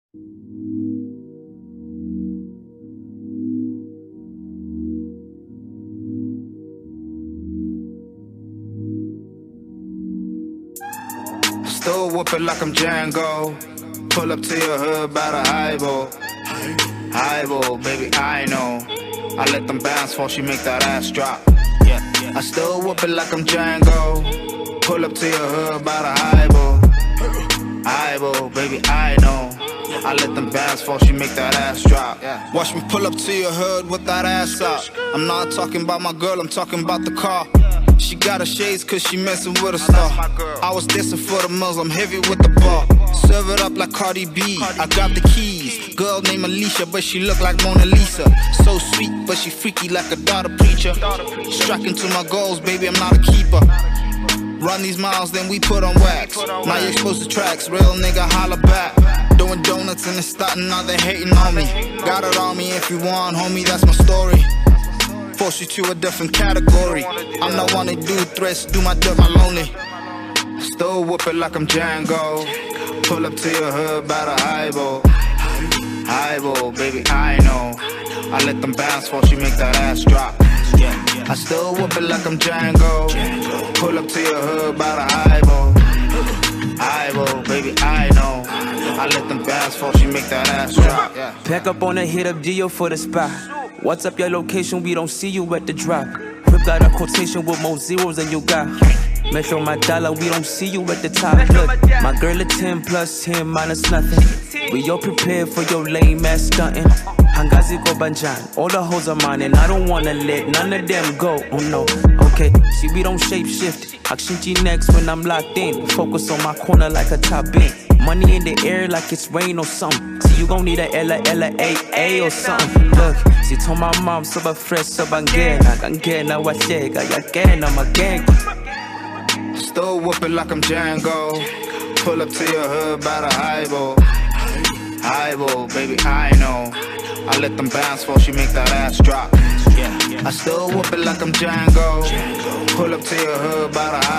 Still whooping like I'm Django. Pull up to your hood by the highball, baby, I know. I let them bounce before she make that ass drop. Yeah, I still whoop it like I'm Django. Pull up to your hood by the highball, baby, I know. I let them bounce before she make that ass drop. Yeah. Watch me pull up to your hood with that ass out. I'm not talking about my girl, I'm talking about the car. She got her shades cause she messing with a star. I was dancing for the mills, I'm heavy with the bar. Serve it up like Cardi B, I got the keys. Girl named Alicia, but she look like Mona Lisa. So sweet, but she freaky like a daughter preacher. Striking to my goals, baby, I'm not a keeper. Run these miles, then we put on wax. Now you exposed to tracks, real nigga holla back. Doing donuts and it's starting, now they hating on me. Got it on me if you want, homie, that's my story. Force you to a different category. I'm not one to do threats, do my dirt, my lonely. Still whoop it like I'm Django. Pull up to your hood by the highball, baby, I know. I let them bounce before she make that ass drop. Yeah, I still whoop it like I'm Django. Pull up to your hood by the highball, baby, I know. I let them bounce before she make that ass drop. Yeah. Pack up on a hit up Geo for the spot. What's up your location? We don't see you at the drop. Crip got a quotation with more zeros than you got. Metro my dollar, we don't see you at the top. Look, my girl a 10 plus 10 minus nothing. We all prepared for your lame ass stunting. Hangazi go banjan, all the hoes are mine, and I don't wanna let none of them go. Oh no, okay, see we don't shape shift. Akshinchi next when I'm locked in. Focus on my corner like a top bin. Money in the air like it's rain or something. See you gon' need a L-A-A or something. Look, she told my mom so fresh so bangena. Gangena wa chega ya gena ma gang. Still whoop it like I'm Django. Pull up to your hood by the highball, baby, I know. I let them bounce before she make that ass drop. Yeah, I still whoop it like I'm Django. Pull up to your hood by the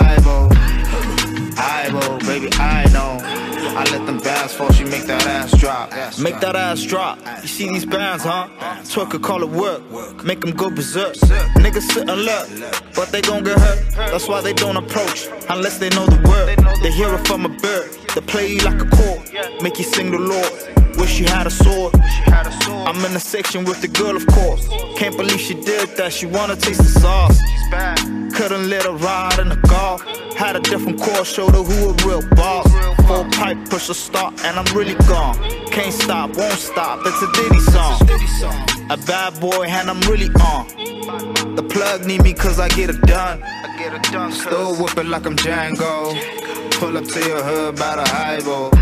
highball, baby, I know. I let them bounce before she make that ass drop. Make that ass drop. You see these bands, huh? Twerk could call it work. Make them go berserk. Niggas sit and look, but they gon' get hurt. That's why they don't approach unless they know the word. They hear it from a bird. They play you like a chord. Make you sing the Lord. Wish you had a sword. I'm in the section with the girl, of course. Can't believe she did that. She wanna taste the sauce. Couldn't let her ride in the golf. Had a different course, showed her who a real boss. Full pipe, push a start, and I'm really gone. Can't stop, won't stop, it's a Diddy song. A bad boy, and I'm really on. The plug need me cause I get it done. Still whooping like I'm Django. Pull up to your hood by the highball,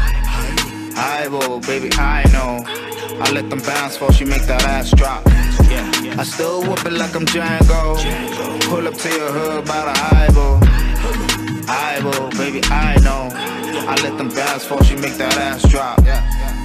baby, I know. I let them bounce before she make that ass drop. Yeah, I still whoop it like I'm Django. Pull up to your hood by the highball, baby, I know. I let them bounce before she make that ass drop. Yeah.